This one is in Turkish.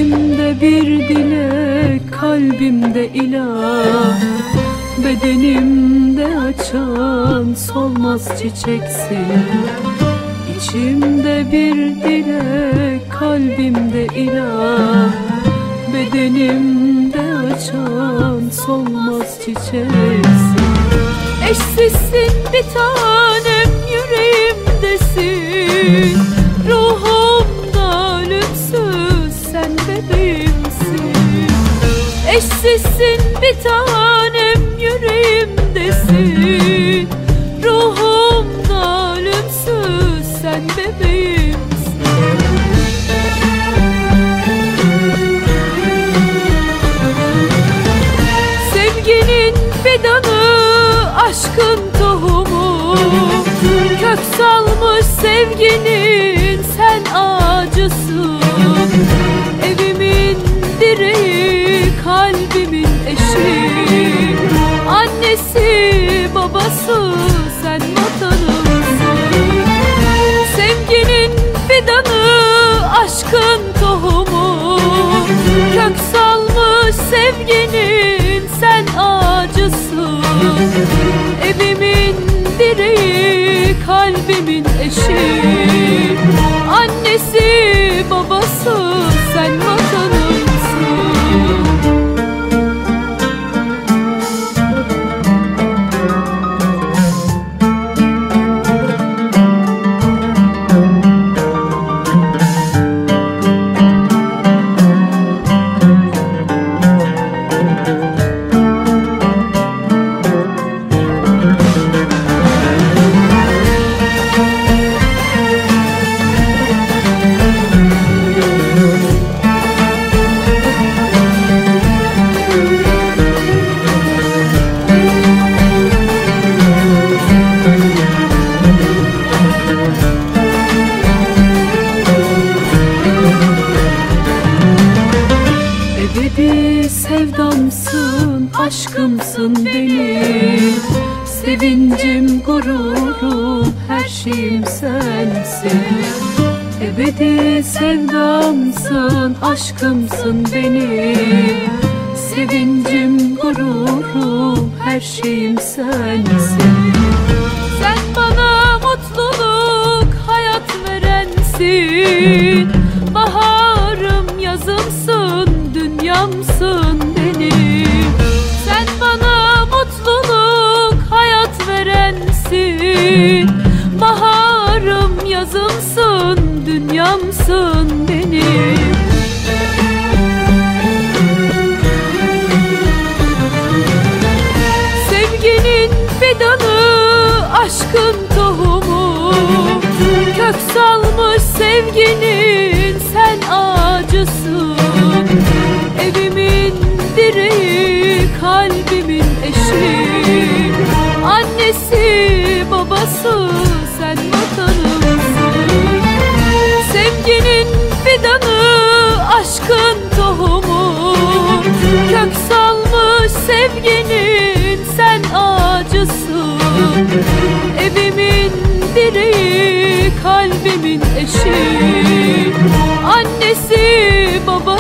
İçimde bir dilek, kalbimde ilah, bedenimde açan solmaz çiçeksin. İçimde bir dilek, kalbimde ilah, bedenimde açan solmaz çiçeksin. Eşsizsin bir tanem, yüreğimdesin, ruhumda ölümsüz sen bebeğimsin. Eşsizsin bir tanem, yüreğimdesin, ruhumda ölümsüz sen bebeğimsin. Sevginin fidanı, aşkın tohumu, kök salmış sevginin sen ağacısın. Evimin direği, kalbimin eşi, annesi babası sen vatanımsın. Sevginin fidanı, aşkın tohumu, kök salmış sevginin sen ağacısın. Evimin direği, kalbimin eşi, annesi babası sen vatanımsın. Ebedi sevdamsın, aşkımsın benim, sevincim, gururum, her şeyim sensin. Ebedi sevdamsın, aşkımsın benim, sevincim, gururum, her şeyim sensin. Sen bana mutluluk, hayat verensin, baharım, yazımsın, dünyamsın benim. Sen bana mutluluk, hayat verensin, baharım, yazımsın, dünyamsın benim. Sevginin fidanı, aşkın tohumu, kök salmış sevginin sen ağacısın. Evimin direği, kalbimin eşi, annesi babası sen vatanımsın. Sevginin fidanı, aşkın tohumu, kök salmış sevginin sen ağacısın. Evimin direği, kalbimin eşi, annesi babası